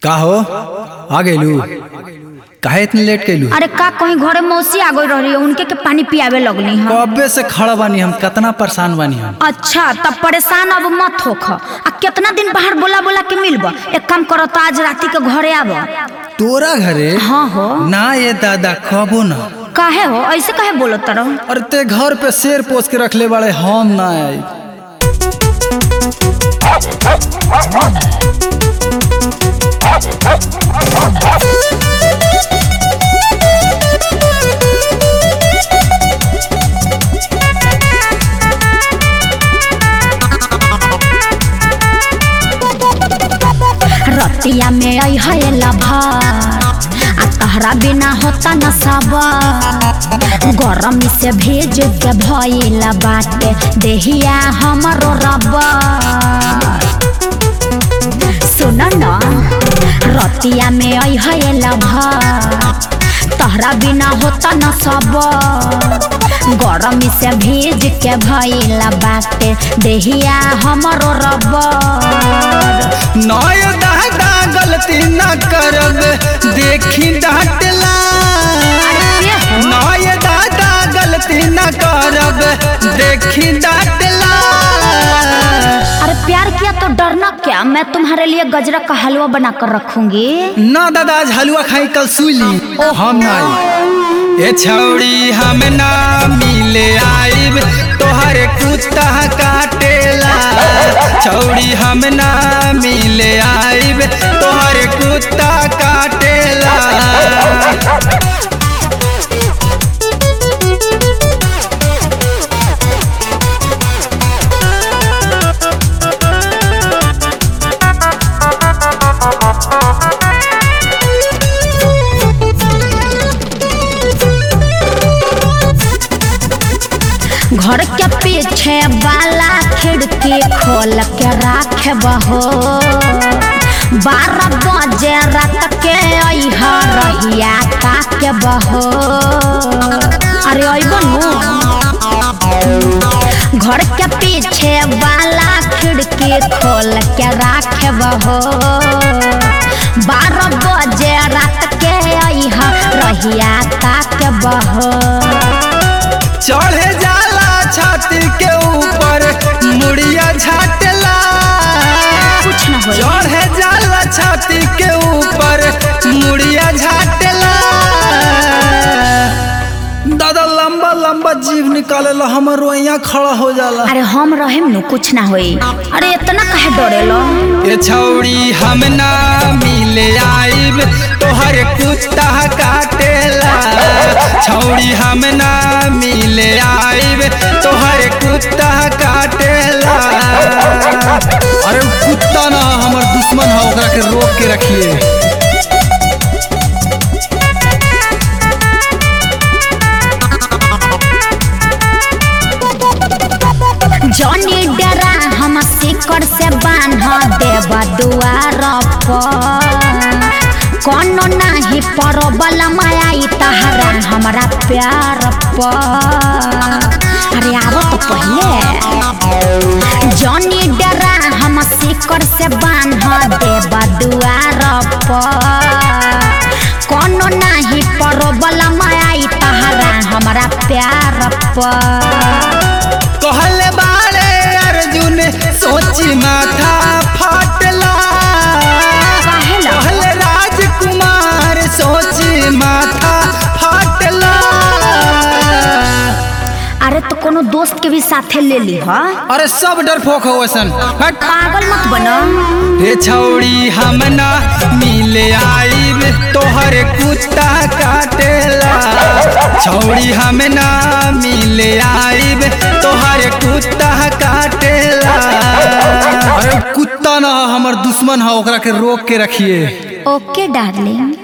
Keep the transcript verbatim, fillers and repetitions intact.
का हो आ गइलू? काहे इतने लेट कैलू? अरे का कहीं घरे मौसी आ गई रही उनके के पानी पियावे लगनी है। कब्बे से खड़ा बानी हम, कितना परेशान बानी हम। अच्छा तब परेशान अब मत होख। आ कितना दिन बाहर बोला बोला के मिलब। एक काम करो तो आज राती के घरे आब। तोरा घरे? हाँ हो। ना ये दादा कबो ना। काहे हो ऐसे काहे बोलो तरह? अरे ते घर पे शेर पोस के रखले बड़े, हम ना आई। रतिया में आई है लभर आ तहरा बिना होता न सबर। गरम से भेज के भइला बाटे देहिया हमरो रबर। सुन न रतिया में आई है लभर तहरा बिना होता न सबर। गरम से भेज के भइला बाटे देहिया हमरो रबर। नय दादा गलती न करब देखी डांटला। नय दादा गलती न करब देखी डांटला। अरे प्यार किया तो डरना क्या, मैं तुम्हारे लिए गजरा का हलवा बना कर रखूंगी। ना दादा आज हलवा खाई, कल सुईली हम ना आई। ए छौड़ी हम ना मिले आइब तोहरे कुत्ता काटेला। छौड़ी हम ना मिले आइब तोहरे कुत्ता काटेला। घर के पीछे वाला खिड़की खोल के राखे बहो। बारह बजे रात के अइहा रहिया का के बहो। अरे अइबो घर के पीछे वाला खिड़की खोल के राखे बहो। बारह बजे रात के अइहा रहिया का के बहो। चढ़े जाला छाती के ऊपर मुड़िया झाटला। कुछ न हो। चढ़े जाला छाती के ऊपर मुड़िया झाटला। दादा लंबा लंबा जीव निकालेला, हमर रोइया खड़ा हो जाला। अरे हम रहेम नु कुछ ना होई। अरे इतना काहे डरेलो? ए छौड़ी हम ना मिले आइब तोहर कुत्ता काटेला। छौड़ी हम ना मिले आइब तोहर कुत्ता काटेला। अरे कुत्ता ना हमर दुश्मन है, ओकरा के रोक के रखिए। जॉनी डरा हम सिकड़ से बांध देब दुआर पर। कोनो नाही परबल माया तहरा हमरा प्यार पर। अरे आओ तो पहले। जॉनी डरा हम सिकड़ से बांध देब दुआर पर। कोनो नाही परबल माया तहरा हमरा प्यार पर। कहले बारे अर्जुन सोची माथा फाटला। कहले राजकुमार सोची माथा फाटला। अरे तो कोनो दोस्त के भी साथे ले ली हा? अरे सब डरपोक हो वैसन। पागल मत बनो। हे छौड़ी हम ना मिले आइब तोहर कुत्ता काटेला। छौड़ी हम ना मिले आइब तोहर कुत्ता काटेला। अरे कुत्ता ना हमर दुश्मन है, ओकरा के रोक के रखिए। Okay darling.